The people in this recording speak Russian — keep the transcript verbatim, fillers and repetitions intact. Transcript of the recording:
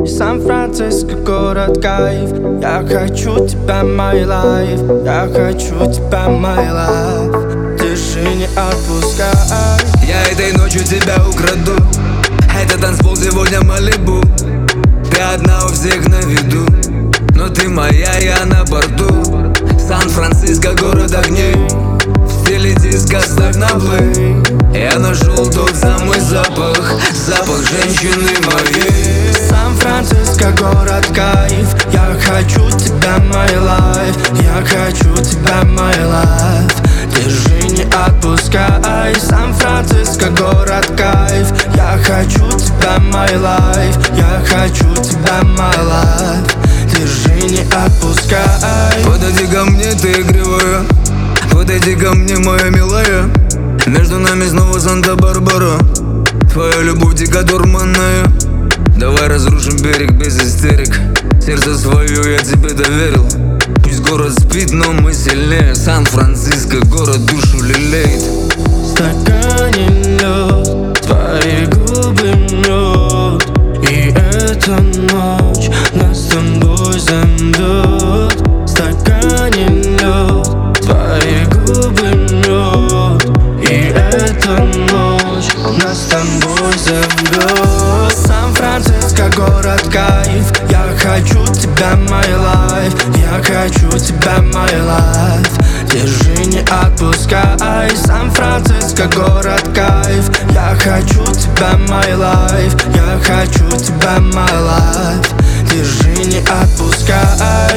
Сан-Франциско, город кайф. Я хочу тебя, my life. Я хочу тебя, my life. Держи, не отпускай. Я этой ночью тебя украду. Это танцпол сегодня Малибу. Ты одна у всех на виду, но ты моя, я на борту. Сан-Франциско, город огней. В стиле диска ставь на плей. Я нашел тот самый запах, запах женщины моей. Сан-Франциско, город кайф. Я хочу тебя, my life. Я хочу тебя, my life. Держи, не отпускай. Сан-Франциско, город кайф. Я хочу тебя, my life. Я хочу тебя, my life. Держи, не отпускай. Подойди ко мне, ты игривая. Подойди ко мне, моя милая. Между нами снова Санта-Барбара. Твоя любовь дико дурманная. Давай разрушим берег без истерик. Сердце свое я тебе доверил. Пусть город спит, но мы сильнее. Сан-Франциско, город душу лелеет. В стакане лед, твои губы мед. И эта ночь нас с тобой замнет. В стакане лед, твои губы мед. И эта ночь нас с тобой замнет. Сан-Франциско, город кайф. Я хочу тебя, my life. Я хочу тебя, my life. Держи, не отпускай. Сан-Франциско, город кайф. Я хочу тебя, my life. Я хочу тебя, my life. Держи, не отпускай.